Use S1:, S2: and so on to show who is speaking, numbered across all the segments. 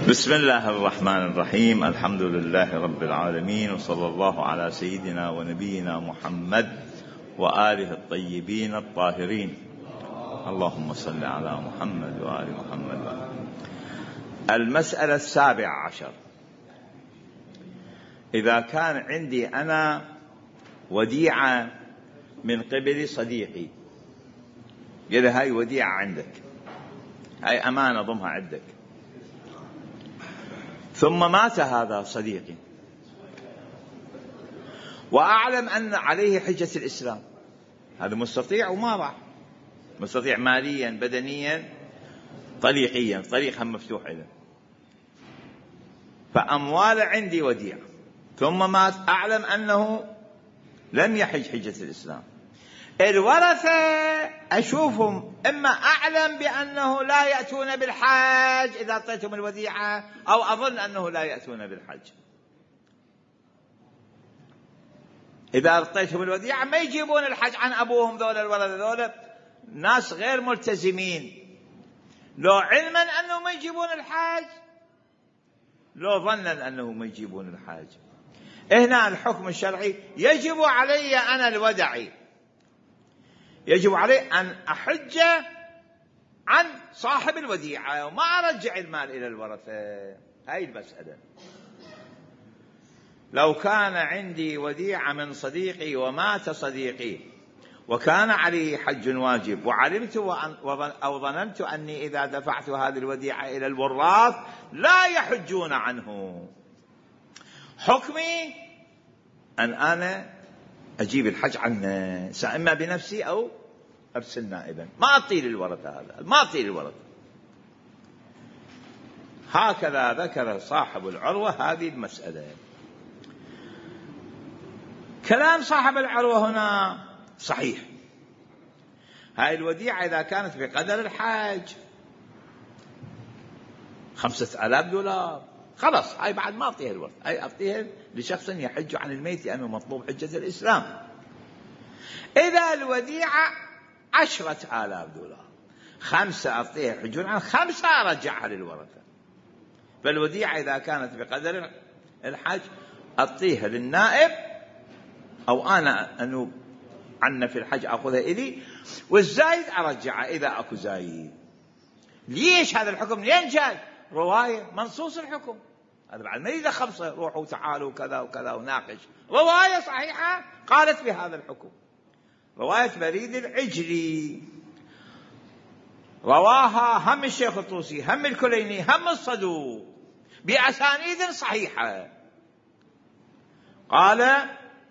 S1: بسم الله الرحمن الرحيم. الحمد لله رب العالمين، وصلى الله على سيدنا ونبينا محمد وآله الطيبين الطاهرين. اللهم صل على محمد وآل محمد. المسألة 17: إذا كان عندي أنا وديعة من قبل صديقي، قال هاي وديعة عندك، هاي أمانة ضمها عندك، ثم مات هذا صديقي وأعلم أن عليه حجة الإسلام، هذا مستطيع وما راح، مستطيع ماليا بدنيا طليقيا، طريقا مفتوح له، فأموال عندي وديعة، ثم مات أعلم أنه لم يحج حجة الإسلام. الورثة أشوفهم إما أعلم بأنه لا يأتون بالحج إذا أعطيتهم الوديعة، أو أظن أنه لا يأتون بالحج. إذا أعطيتهم الوديعة ما يجيبون الحج عن أبوهم، ذولا الورثة ذولا ناس غير ملتزمين، لو علما أنه ما يجيبون الحج، لو ظنا أنه ما يجيبون الحج. هنا الحكم الشرعي يجب علي أنا الودعي، يجب علي أن أحج عن صاحب الوديعة وما أرجع المال إلى الورثة. هاي المسألة. لو كان عندي وديعة من صديقي ومات صديقي وكان عليه حج واجب، وعلمت أو ظننت أني إذا دفعت هذه الوديعة إلى الوراث لا يحجون عنه، حكمي أن أنا أجيب الحج عنه، إما بنفسي أو أرسل نائبا، ما أطيل الورثة، هذا ما أطيل الورثة. هكذا ذكر صاحب العروة هذه المسألة. كلام صاحب العروة هنا صحيح. هاي الوديعة إذا كانت بقدر الحج 5,000 دولار، خلاص هاي بعد ما أعطيها الورث، هاي أعطيها لشخص يحج عن الميت لأنه مطلوب حجة الإسلام. إذا الوديعة 10,000 دولار، 5 أعطيها يحجون عن 5 أرجعها للورثة. فالوديعة إذا كانت بقدر الحج أعطيها للنائب، أو أنا أنوب عنه في الحج أخذها إلي، والزايد أرجعه إذا أكو زايد. ليش هذا الحكم؟ لين جاي رواية منصوص الحكم، هذا بعد ما يريد خمسة روحوا تعالوا كذا وكذا وناقش، رواية صحيحة قالت بهذا الحكم، رواية بريد العجلي، رواها هم الشيخ الطوسي هم الكليني هم الصدوق بأسانيد صحيحة. قال: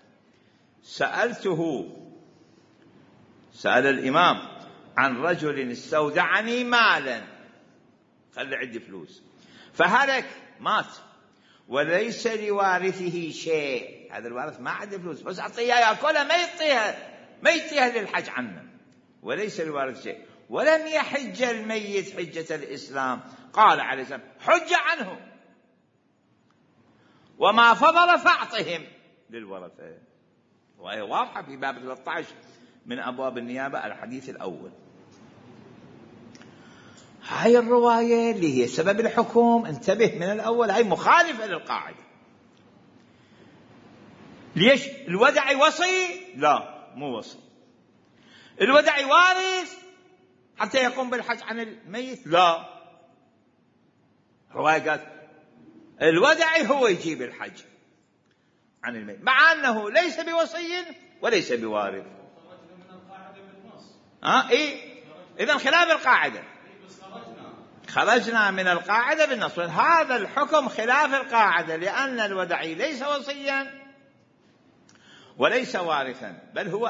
S1: سأل الإمام عن رجل استودعني مالا، خلي عندي فلوس، فهلك مات وليس لوارثه شيء، هذا الوارث ما عنده فلوس بس أعطيها يأكلها، ما يعطيها للحج عنه، وليس لوارث شيء، ولم يحج الميت حجة الإسلام. قال عليه السلام: حج عنه، وما فضل فأعطهم للورثة. وهي واضحة في باب 13 من أبواب النيابة، الحديث الأول. هاي الرواية اللي هي سبب الحكم، انتبه من الأول، هاي مخالفة للقاعدة. ليش؟ الودعي وصي؟ لا، مو وصي. الودعي وارث حتى يقوم بالحج عن الميت؟ لا. رواية قالت الودعي هو يجيب الحج عن الميت، مع أنه ليس بوصي وليس بوارث. إيه؟ إذن خلاف القاعدة، خرجنا من القاعدة بالنص. هذا الحكم خلاف القاعدة، لأن الودعي ليس وصيا وليس وارثا، بل هو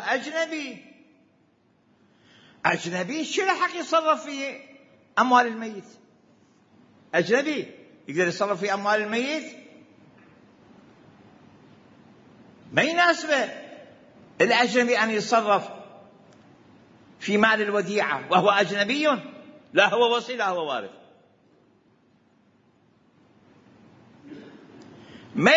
S1: أجنبي. شو حق يتصرف في أموال الميت؟ أجنبي يقدر يتصرف في أموال الميت؟ ما يناسبه الأجنبي أن يتصرف في مال الوديعة وهو أجنبي، لا هو وصي لا هو وارث. ما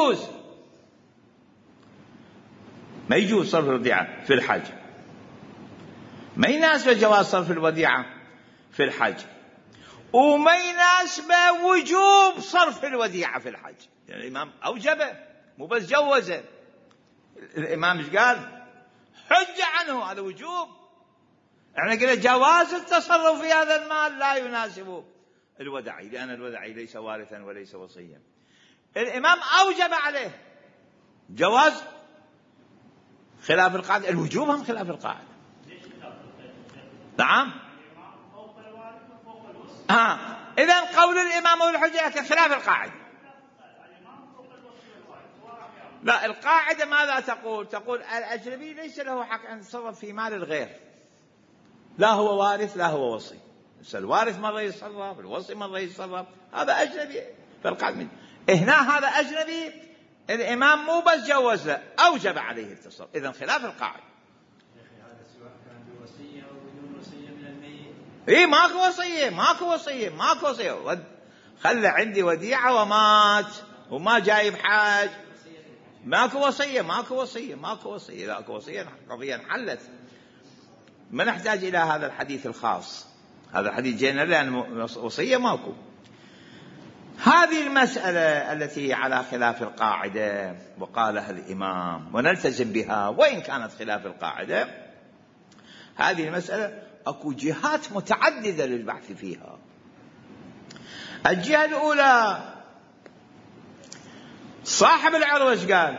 S1: يجوز صرف الوديعة في الحج، ما يناسب جواز صرف الوديعة في الحج. وما يناسبه وجوب صرف الوديعة في الحج. يعني الإمام أوجبه مو بس جوزه. الإمام ايش قال؟ حج عنه، هذا وجوب. احنا قلنا جواز التصرف في هذا المال لا يناسب الودعي، لأن الودعي ليس وارثا وليس وصيا. الإمام أوجب عليه جواز خلاف القاعدة، الوجوب هم خلاف القاعدة. نعم. إذن قول الإمام والحجة خلاف القاعدة. لا، القاعدة ماذا تقول؟ تقول الأجنبي ليس له حق أن يتصرف في مال الغير، لا هو وارث لا هو وصي. الوارث مرة يتصرف، الوصي مرة يتصرف، هذا أجنبي. فالقاعدة هنا هذا أجنبي، الإمام مو بس جوز له، أوجب عليه التصرف. إذن خلاف القاعدة. إيه ماكو وصية. خلى عندي وديعة ومات وما جايب حاج، ماكو وصية. إذا اكو وصية قضية انحلت. ما نحتاج إلى هذا الحديث الخاص، هذا الحديث جينا لأن وصية ماكو. هذه المسألة التي على خلاف القاعدة وقالها الإمام ونلتزم بها وإن كانت خلاف القاعدة، هذه المسألة أكو جهات متعددة للبحث فيها. الجهة الأولى صاحب العروة ايش قال؟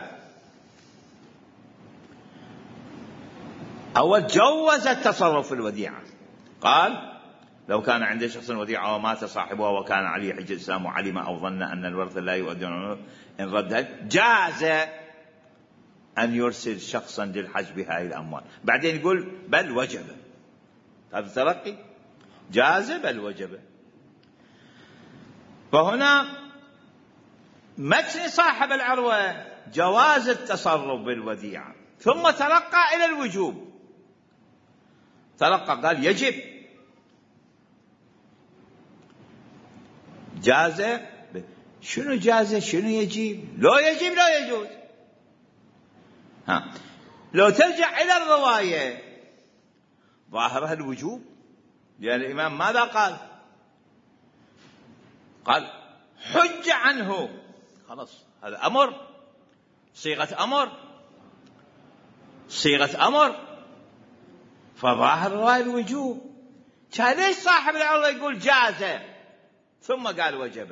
S1: أول جوز التصرف في الوديعة، قال لو كان عند شخص وديعة ومات صاحبها وكان عليه حج الإسلام وعلم أو ظن أن الورثة لا يؤدون إن ردها، جاز أن يرسل شخصا للحج بهذه الأموال. بعدين يقول بل وجب. هذا تلقي جاز بل وجب. فهنا متن صاحب العروة جواز التصرف بالوديعة، ثم ترقى إلى الوجوب. ترقى قال يجب، جاز. شنو جاز شنو يجب؟ لو يجب لا يجوز. لو ترجع إلى الرواية ظاهرها الوجوب، لأن الإمام ماذا قال؟ قال حج عنه. خلاص هذا أمر، صيغة أمر، فظاهر الرواية الوجوب. كان ليش صاحب العروة يقول جاز ثم قال وجب؟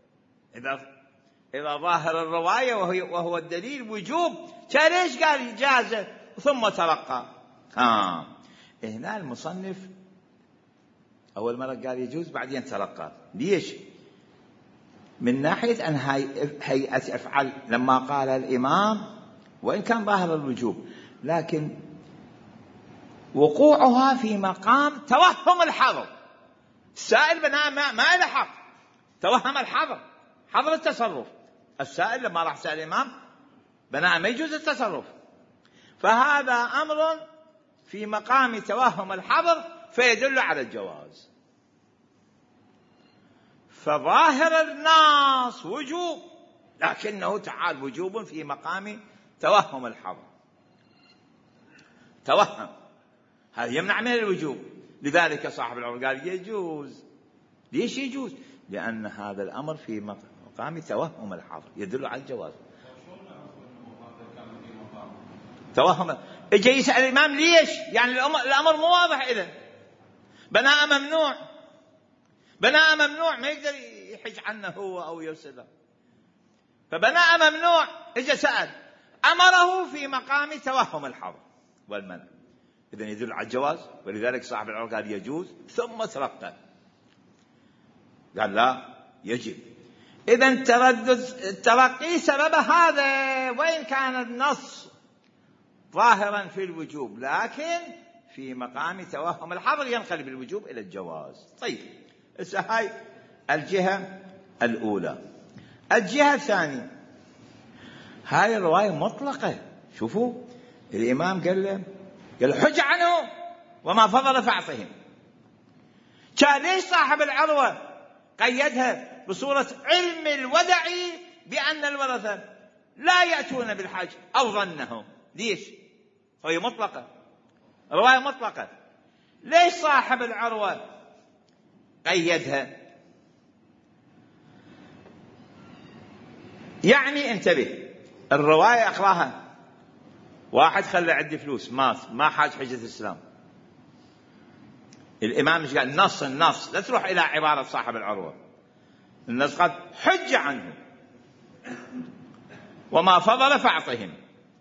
S1: إذا ظاهر الرواية وهو الدليل وجوب، كان ليش قال جاز ثم ترقى؟ هنا المصنف أول مرة قال يجوز بعدين ترقى. ليش؟ من ناحية أن هيئة أفعال لما قال الإمام وإن كان ظاهر الوجوب، لكن وقوعها في مقام توهم الحظر. السائل بناء ما له حق، توهم الحظر، حظر التصرف. السائل لما راح سأل الإمام بناء ما يجوز التصرف، فهذا أمر في مقام توهم الحظر فيدل على الجواز. فظاهر النص وجوب، لكنه تعال وجوب في مقام توهم الحظر. توهم هذا يمنع من الوجوب. لذلك صاحب العروة قال يجوز. ليش يجوز؟ لأن هذا الأمر في مقام توهم الحظر يدل على الجواز. توهم اجى يسأل الإمام ليش؟ يعني الأمر مو واضح. إذن بناء ممنوع ما يقدر يحج عنه هو أو يرسله، فبناء ممنوع اجى سأل، أمره في مقام توهم الحظر والمنع، إذن يدل على الجواز. ولذلك صاحب العروة قال يجوز ثم ترقى قال لا يجب. إذن تردد الترقي سبب هذا، وإن كان النص ظاهرا في الوجوب لكن في مقام توهم الحظر ينقلب الوجوب إلى الجواز. طيب هاي الجهة الأولى. الجهة الثانية هاي الرواية مطلقة. شوفوا الإمام قال حج عنه وما فضل فاعطهم. كان ليش صاحب العروة قيدها بصورة علم الودع بأن الورثة لا يأتون بالحج أو ظنهم؟ ليش؟ هي مطلقة، رواية مطلقة. ليش صاحب العروة قيدها يعني انتبه، الرواية أقراها واحد خلى عندي فلوس ما حاج حجة الإسلام. الإمام مش قال النص لا تروح إلى عبارة صاحب العروة، النص قال حج عنه وما فضل فأعطهم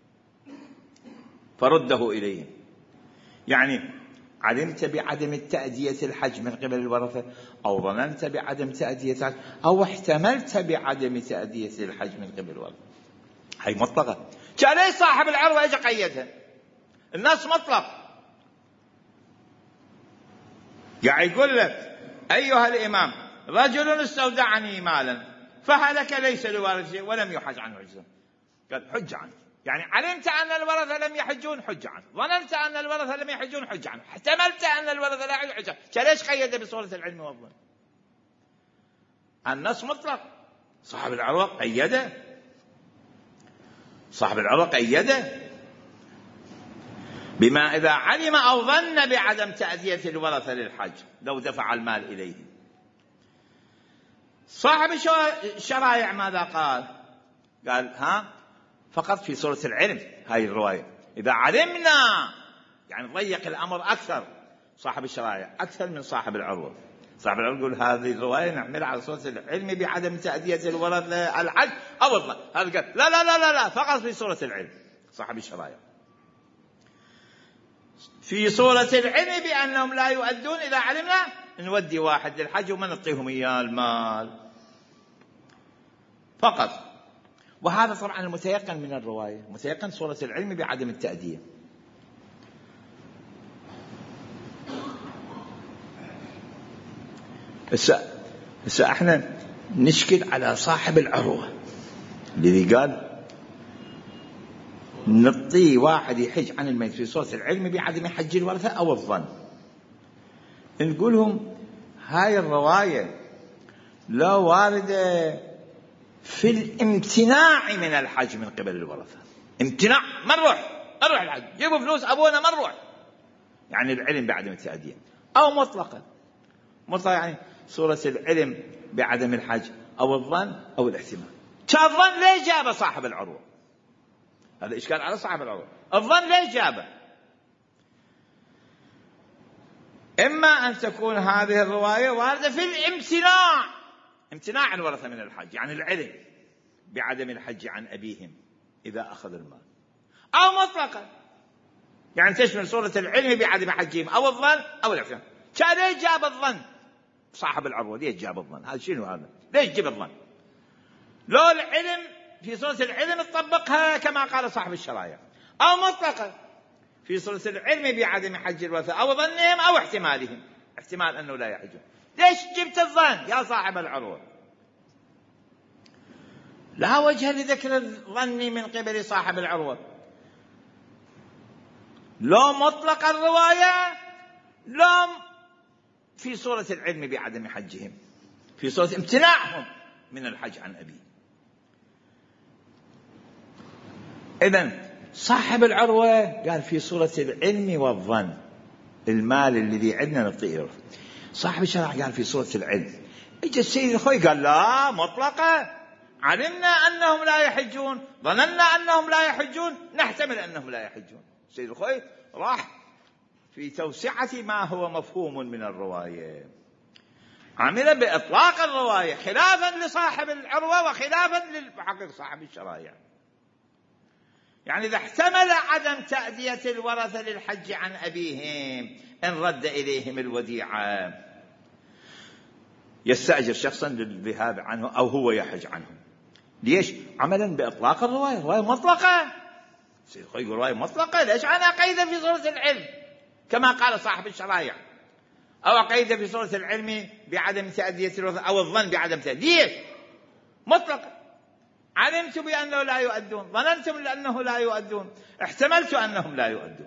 S1: فرده إليهم. يعني علمت بعدم التأدية الحج من قبل الورثة، أو ظننت بعدم تأدية الحج، أو احتملت بعدم تأدية الحج من قبل الورثة، هي مطلقة. كان ليش صاحب العروة اجى قيدها؟ الناس مطلق، يعني يقول لك أيها الإمام رجل استودعني مالا فهلك ليس لوارثه ولم يحج عنه عجزا، قال حج عنه. يعني علمت أن الورثة لم يحجون حج عنه، ظننت أن الورثة لم يحجون حج عنه، احتملت أن الورثة لا يحجون حج عنه. ليش قيده بصورة العلم والظن؟ النص مطلق، صاحب العروة قيده، صاحب العروة قيده بما إذا علم أو ظن بعدم تأدية الورثة للحج لو دفع المال إليهم. صاحب الشرائع ماذا قال فقط في سورة العلم هاي الرواية إذا علمنا، يعني ضيق الأمر أكثر، صاحب الشرائع أكثر من صاحب العروة. صاحب العروة يقول هذه الرواية نعملها على سورة العلم بعدم تأدية الورثة الحج أو الظن، هذا قال لا فقط في سورة العلم. صاحب الشرائع في سورة العلم بأنهم لا يؤدون إذا علمنا نودي واحد للحج وما نعطيهم إياه المال فقط. وهذا طبعا المتيقن من الرواية، متيقن سورة العلم بعدم التأدية. هسه احنا نشكل على صاحب العروة الذي قال نعطي واحد يحج عن الميت في سورة العلم بعدم حج الورثة أو الظن. نقولهم هاي الرواية لا واردة في الامتناع من الحج من قبل الورثة، امتناع ما نروح الحج، جيبوا فلوس أبونا ما نروح، يعني العلم بعدم التأدية. أو مطلقة يعني سورة العلم بعدم الحج أو الظن أو الاحتمال. الظن ليش جاب صاحب العروة؟ هذا إشكال على صاحب العروة. الظن ليش جابه؟ إما أن تكون هذه الرواية واردة في الامتناع، امتناع الورثة من الحج، يعني العلم بعدم الحج عن أبيهم إذا أخذ المال، أو مطلقا يعني تشمل سورة العلم بعدم حجهم أو الظن أو الاحتمال. كان ليش جاب الظن صاحب العروة؟ ليش جاب الظن؟ هذا شنو هذا؟ ليش جاب الظن؟ لو العلم في سورة العلم تطبقها كما قال صاحب الشرائع، أو مطلقا في سورة العلم بعدم حج الورثة أو ظنهم أو احتمالهم، احتمال أنه لا يحجون. ليش جبت الظن يا صاحب العروة؟ لا وجه لذكر الظن من قبل صاحب العروة، لو مطلق الرواية لو في سورة العلم بعدم حجهم، في سورة امتناعهم من الحج عن أبيه. إذن صاحب العروة قال في سورة العلم والظن المال الذي عندنا نعطيه. صاحب الشرع قال في سورة العلم. اجى السيد الخوي قال لا مطلقة، علمنا أنهم لا يحجون، ظننا أنهم لا يحجون، نحتمل أنهم لا يحجون. السيد الخوي راح في توسعة ما هو مفهوم من الرواية، عمل بإطلاق الرواية خلافا لصاحب العروة وخلافا للمحقق صاحب الشرائع. يعني إذا احتمل عدم تأدية الورثة للحج عن أبيهم إن رد إليهم الوديعة يستأجر شخصا للذهاب عنه أو هو يحج عنه. ليش؟ عملا بإطلاق الرواية، الرواية مطلقة. يقول رواية مطلقة، ليش أنا أقيد في سورة العلم كما قال صاحب الشرائع، أو أقيد في سورة العلم بعدم تأدية الورثة أو الظن بعدم تأدية؟ ليش؟ مطلقة. علمت بأنه لا يؤدون، ظننتم لأنه لا يؤدون، احتملت أنهم لا يؤدون.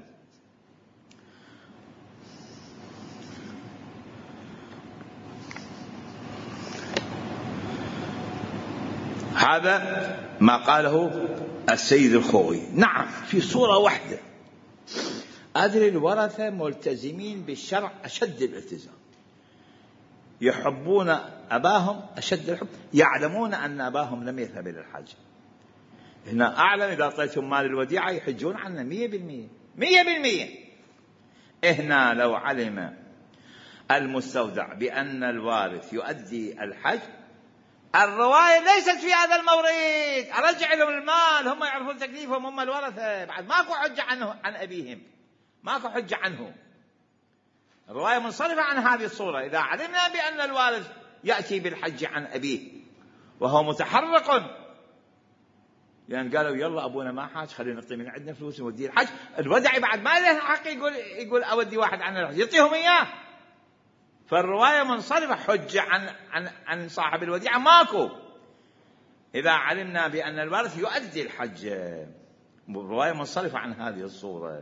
S1: هذا ما قاله السيد الخوي. نعم في صورة واحدة أدري الورثة ملتزمين بالشرع أشد الالتزام، يحبون أباهم أشد الحب، يعلمون أن أباهم لم يذهب إلى الحج. هنا أعلم إذا أعطيتهم مال الوديعة يحجون عنه 100%. هنا لو علم المستودع بأن الوارث يؤدي الحج، الرواية ليست في هذا المورد، أرجع لهم المال، هم يعرفون تكليفهم، هم الورثة، بعد ماكو حجة عنه عن أبيهم، ماكو حجة عنه. الرواية منصرفة عن هذه الصورة. إذا علمنا بأن الوارث يأتي بالحج عن أبيه وهو متحرق، يعني قالوا يلا أبونا ما حاج، خلينا نعطي من عندنا فلوس نوديه الحج، الودعي بعد ما له حق يقول أودي واحد عن الحج، يعطيهم إياه. فالرواية منصرفة، حجة عن صاحب الوديعة ماكو. إذا علمنا بأن الوارث يؤدي الحج، الرواية منصرفة عن هذه الصورة.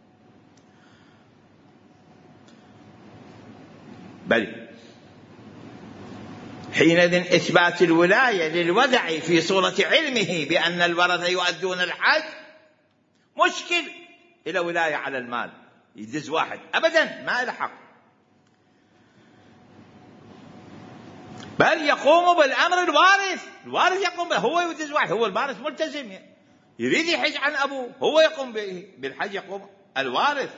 S1: بل حينئذ إثبات الولاية للودع في صورة علمه بأن الورثة يؤدون الحج مشكل. إلى ولاية على المال يدز واحد أبدا ما له حق، بل يقوم بالأمر الوارث يقوم به، هو يدز واحد، هو الوارث ملتزم يريد يحج عن أبوه، هو يقوم بالحج، يقوم الوارث.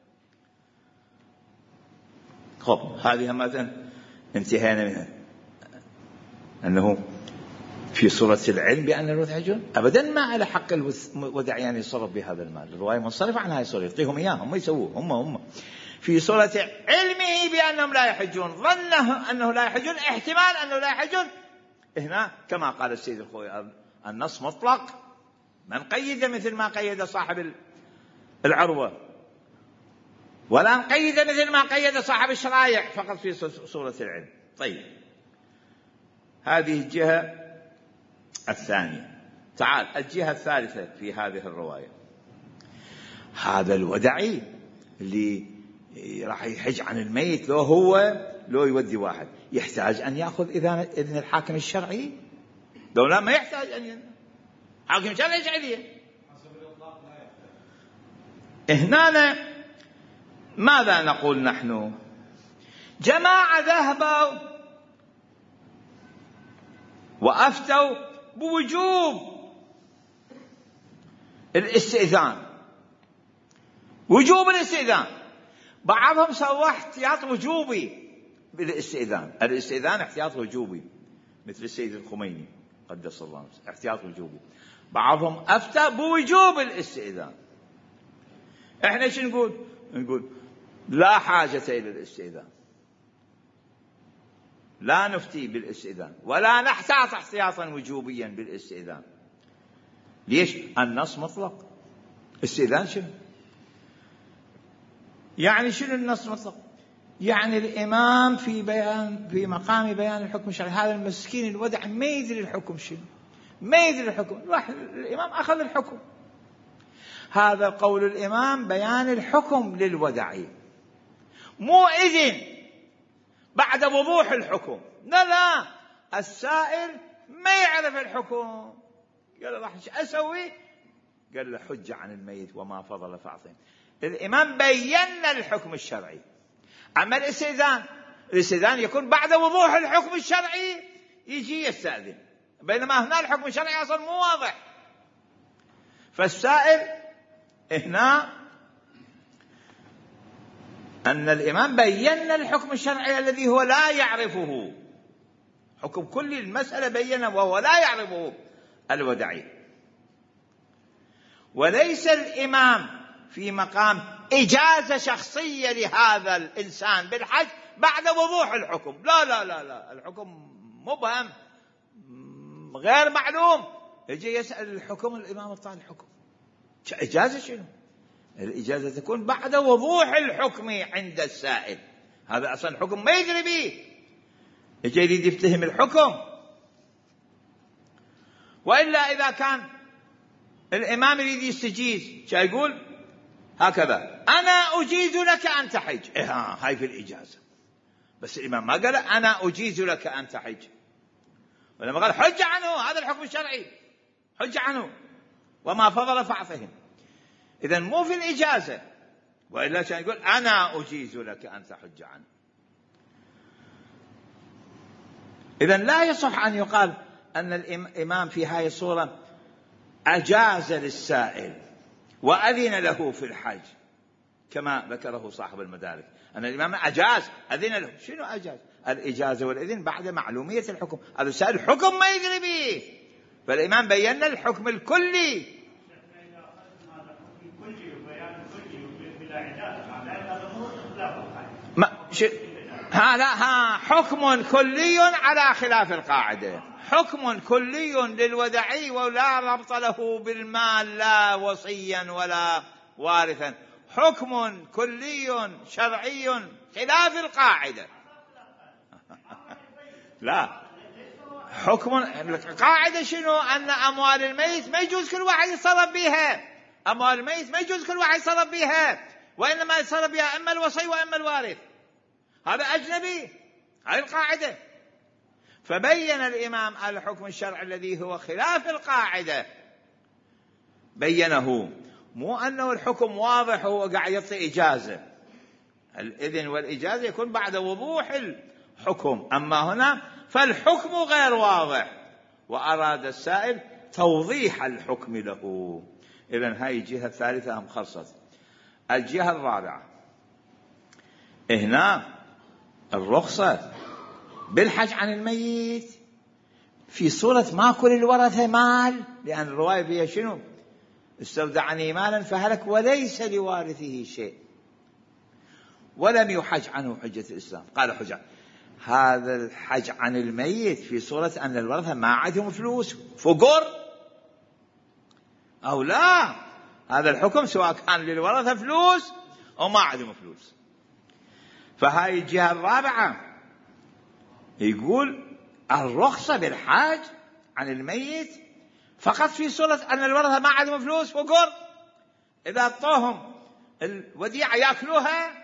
S1: خب هذه مثلا انتهينا منها، أنه في صورة العلم بأن الورثة يحجون أبدا ما على حق الودعيان يصرف بهذا المال. الرواية منصرفة عن هذه الصورة، يعطيهم إياه، هم يسووه هم. في صورة علمه بأنهم لا يحجون، ظنه أنه لا يحجون، احتمال أنه لا يحجون. هنا كما قال السيد الخوئي النص مطلق، ما نقيد مثل ما قيد صاحب العروة، ولا نقيد مثل ما قيد صاحب الشرائع، فقط في صورة العلم. طيب هذه الجهة الثانية. تعال الجهة الثالثة في هذه الرواية، هذا الودعي اللي راح يحج عن الميت، لو يودي واحد يحتاج أن يأخذ إذن الحاكم الشرعي، لو لا ما يحتاج أن حاكم الشرعي يجعله. هنا ماذا نقول نحن؟ جماعة ذهبوا وأفتوا بوجوب الاستئذان، وجوب الاستئذان. بعضهم سوى احتياط وجوبي بالاستئذان، الاستئذان احتياط وجوبي، مثل السيد الخميني قدس الله نفسه، احتياط وجوبي. بعضهم أفتى بوجوب الاستئذان. احنا شو نقول لا حاجة إلى الاستئذان، لا نفتي بالاستئذان ولا نحتاط احتياطا وجوبيا بالاستئذان. ليش؟ النص مطلق. استئذان شنو؟ يعني شنو النص مطلق؟ يعني الإمام في مقام بيان الحكم الشرعي، هذا المسكين الودع ما يدري الحكم شنو، ما يدري الحكم، الإمام أخذ الحكم. هذا قول الإمام بيان الحكم للودع، مو إذن بعد وضوح الحكم. لا السائل ما يعرف الحكم، قال له راح أسوي، قال له حج عن الميت وما فضل فأعطيه. الإمام بيّن الحكم الشرعي. أما الاستئذان يكون بعد وضوح الحكم الشرعي، يجي يستأذن، بينما هنا الحكم الشرعي أصلا مو واضح. فالسائل هنا أن الإمام بيّن الحكم الشرعي الذي هو لا يعرفه، حكم كل المسألة بيّنه وهو لا يعرفه الودعي. وليس الإمام في مقام إجازة شخصية لهذا الإنسان بالحج بعد وضوح الحكم، لا الحكم مبهم غير معلوم، يجي يسأل الحكم، الإمام أعطاه الحكم. إجازة شنو؟ الإجازة تكون بعد وضوح الحكم عند السائل، هذا أصلا الحكم ما يدري به، يجي يريد يفتهم الحكم. وإلا إذا كان الإمام يريد يستجيز، شو يقول؟ هكذا أنا أجيز لك أن تحج، هاي في الإجازة. بس الإمام ما قال أنا أجيز لك أن تحج، ولما قال حج عنه، هذا الحكم الشرعي، حج عنه وما فضل فأعطهم. إذن مو في الإجازة، وإلا كان يقول أنا أجيز لك أن تحج عنه. إذن لا يصح أن يقال أن الإمام في هذه الصورة أجاز للسائل وأذن له في الحج كما ذكره صاحب المدارك، أن الإمام أجاز أذن له. شنو أجاز؟ الإجازة والإذن بعد معلومية الحكم. هذا السائل حكم ما يدري به، فالإمام بيّن الحكم الكلي. ها حكم كلي على خلاف القاعدة، حكم كلي للودعي ولا ربط له بالمال، لا وصيا ولا وارثا، حكم كلي شرعي خلاف القاعدة. لا، حكم القاعدة شنو؟ أن أموال الميت ما يجوز كل واحد يتصرف بها، أموال الميت ما يجوز كل واحد يتصرف بها، وإنما يتصرف بها إما الوصي وإما الوارث، هذا أجنبي، هذه القاعدة. فبين الإمام الحكم الشرعي الذي هو خلاف القاعدة، بينه، مو أنه الحكم واضح وهو قاعد يعطي إجازة. الإذن والإجازة يكون بعد وضوح الحكم، أما هنا فالحكم غير واضح وأراد السائل توضيح الحكم له. إذن هاي الجهة الثالثة أم خلصت. الجهة الرابعة، هنا الرخصة بالحج عن الميت في صورة ما كل الورثة مال، لأن الرواية فيها شنو؟ استودعني مالا فهلك وليس لوارثه شيء ولم يحج عنه حجة الإسلام. قال حج هذا الحج عن الميت في صورة أن الورثة ما عندهم فلوس، فقر أو لا، هذا الحكم سواء كان للورثة فلوس أو ما عندهم فلوس. فهاي الجهة الرابعة يقول الرخصة بالحج عن الميت فقط في صورة أن الورثة ما عندهم فلوس، فقر، إذا أعطوهم الوديعة يأكلوها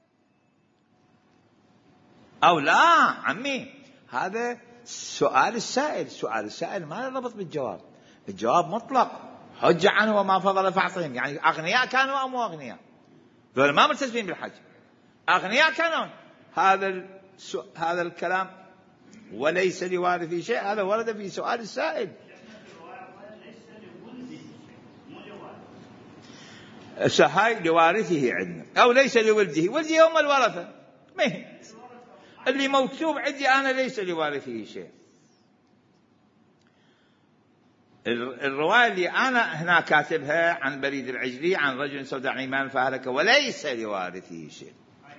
S1: أو لا. عمي هذا سؤال السائل، سؤال السائل ما يربط بالجواب، الجواب مطلق، حج عنه وما فضل فاعطهم. يعني أغنياء كانوا أو مو أغنياء، دول ما ملتزمين بالحج، أغنياء كانوا. هذا الكلام وليس لوارث شيء، هذا ورد في سؤال السائل. هاي لوارثه عندنا أو ليس لولده، ولده هم الورثة، ما هي اللي مكتوب عندي أنا ليس لوارثه شيء. الرواية اللي أنا هنا كاتبها عن بريد العجلي عن رجل استودعني مالا فهلك وليس لوارثه شيء،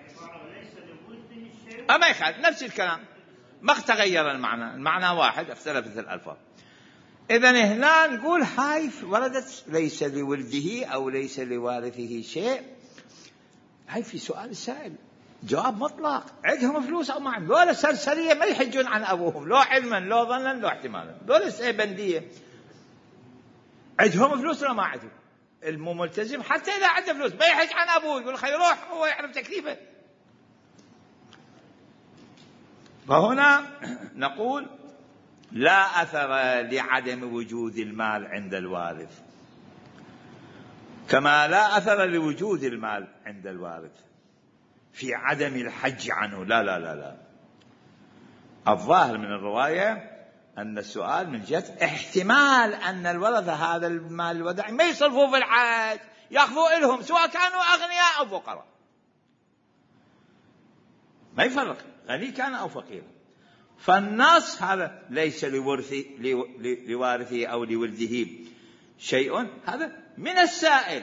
S1: أما يخالف نفس الكلام، ما تغير المعنى، المعنى واحد، اختلفت الألفاظ. إذن هنا نقول هاي وردت ليس لولده أو ليس لوارثه شيء، هاي في سؤال السائل جواب مطلق، عندهم فلوس أو ما عندهم، دول سرسرية ما يحجون عن أبوهم، لو علما لو ظنا لو احتمالا، دول سيبندية، عندهم فلوس ولا ما عندهم. الملتزم حتى إذا عنده فلوس ما يحج عن أبوه، يقول خير روح، هو يعرف تكليفه. فهنا نقول لا أثر لعدم وجود المال عند الوارث، كما لا أثر لوجود المال عند الوارث في عدم الحج عنه. لا لا لا لا، الظاهر من الرواية أن السؤال من جهة احتمال أن الورثة هذا المال الودعي ما يصرفوا في الحج، يأخذوا إلهم سواء كانوا أغنياء أو فقراء، ما يفرق غني كان أو فقير. فالنص هذا ليس لوارثه أو لولده شيء، هذا من السائل،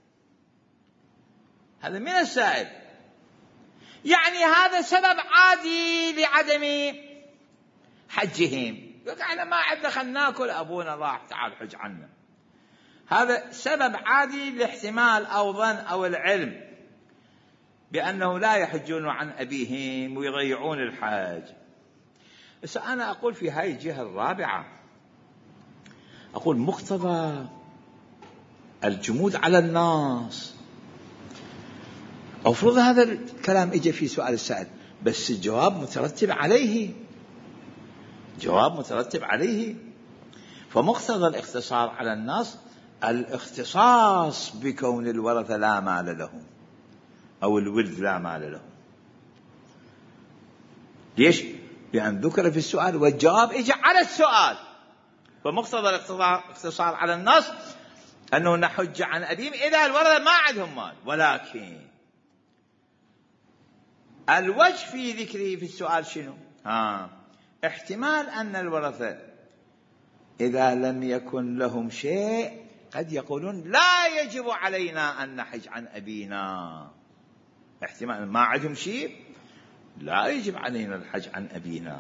S1: هذا من السائل، يعني هذا سبب عادي لعدم حجهم. يقول احنا ما عندنا خلنا ناكل، أبونا راح تعال حج عنا، هذا سبب عادي لاحتمال أو ظن أو العلم بأنه لا يحجون عن أبيهم ويضيعون الحج. بس أنا أقول في هاي الجهة الرابعة، أقول مقتضى الجمود على الناس، أفرض هذا الكلام إجا في سؤال السائل بس الجواب مترتب عليه، جواب مترتب عليه، فمقتضى الاختصار على الناس الاختصاص بكون الورثة لا مال لهم أو الولد لا مال لهم. ليش؟ بأن ذكر في السؤال والجواب إجا على السؤال. فمقتضى الاقتصار على النص أنه نحج عن أبيهم إذا الورثة ما عندهم مال. ولكن الوجه في ذكره في السؤال شنو؟ احتمال أن الورثة إذا لم يكن لهم شيء قد يقولون لا يجب علينا أن نحج عن أبينا. احتمال ما عندهم شيء لا يجب علينا الحج عن أبينا.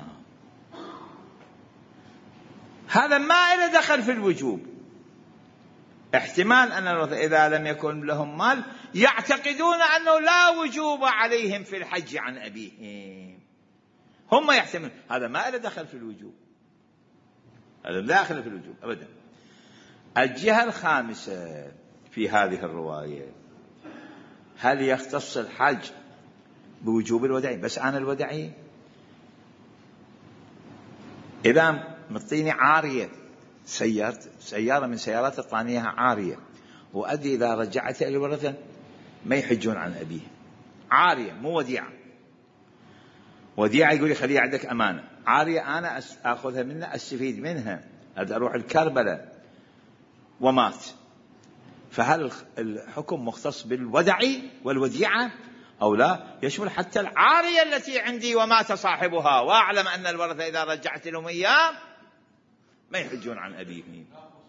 S1: هذا ما له دخل في الوجوب. احتمال أن الورثة إذا لم يكن لهم مال يعتقدون أنه لا وجوب عليهم في الحج عن أبيهم. هم يحتملون. هذا ما له دخل في الوجوب. هذا لا دخل في الوجوب أبدا. الجهة الخامسة في هذه الرواية، هل يختص الحج بوجوب الوداعي؟ بس أنا الوداعي إذا مطيني عارية سيارة من سيارات الطانية عارية، وأدري إذا رجعت إلى الورثة ما يحجون عن أبيه. عارية مو وديعة. وديعة يقول لي خليها عندك أمانة. عارية أنا أخذها منها أستفيد منها، هذا أروح الكربلاء ومات. فهل الحكم مختص بالودعي والوديعة أو لا؟ يشمل حتى العارية التي عندي ومات صاحبها، وأعلم أن الورثة إذا رجعت لهم إياه ما يحجون عن أبيهم.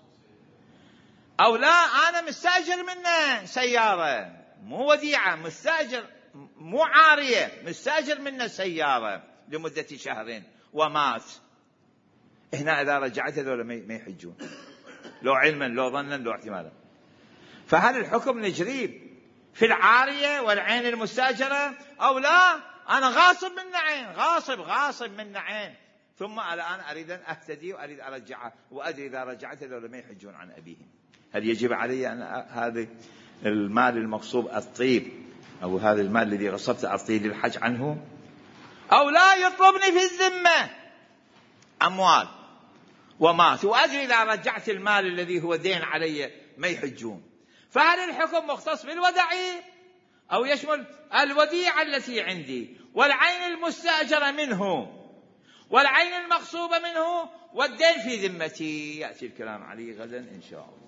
S1: أو لا أنا مستأجر منه سيارة مو وديعة، مستأجر مو عارية، مستأجر منه سيارة لمدة شهرين ومات. هنا إذا رجعت هذول ما يحجون، لو علما لو ظنا لو احتمالا. فهل الحكم نجريه في العارية والعين المستأجرة أو لا؟ أنا غاصب من عين، غاصب من عين، ثم الآن أريد أن أهتدي وأريد أرجعها، وأدري إذا رجعت هذول ما يحجون عن أبيهم. هل يجب علي أن هذا المال المغصوب الطيب أو هذا المال الذي غصبت أعطيه للحج عنه، أو لا يطلبني في الذمة أموال ومات، وأدري إذا رجعت المال الذي هو دين علي ما يحجون؟ فهل الحكم مختص بالودعي أو يشمل الوديعة التي عندي والعين المستأجرة منه والعين المغصوبة منه والدين في ذمتي؟ يأتي الكلام عليه غدا إن شاء الله.